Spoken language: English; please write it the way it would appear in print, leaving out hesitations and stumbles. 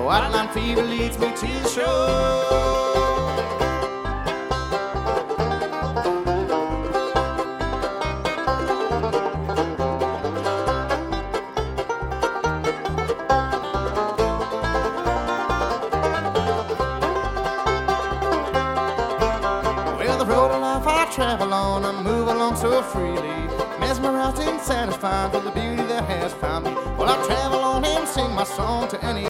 Outline fever leads me to the shore. Well, the road of life I travel on, I move along so freely, mesmerized and satisfied with the beauty that has found me. Well, I travel on and sing my song to any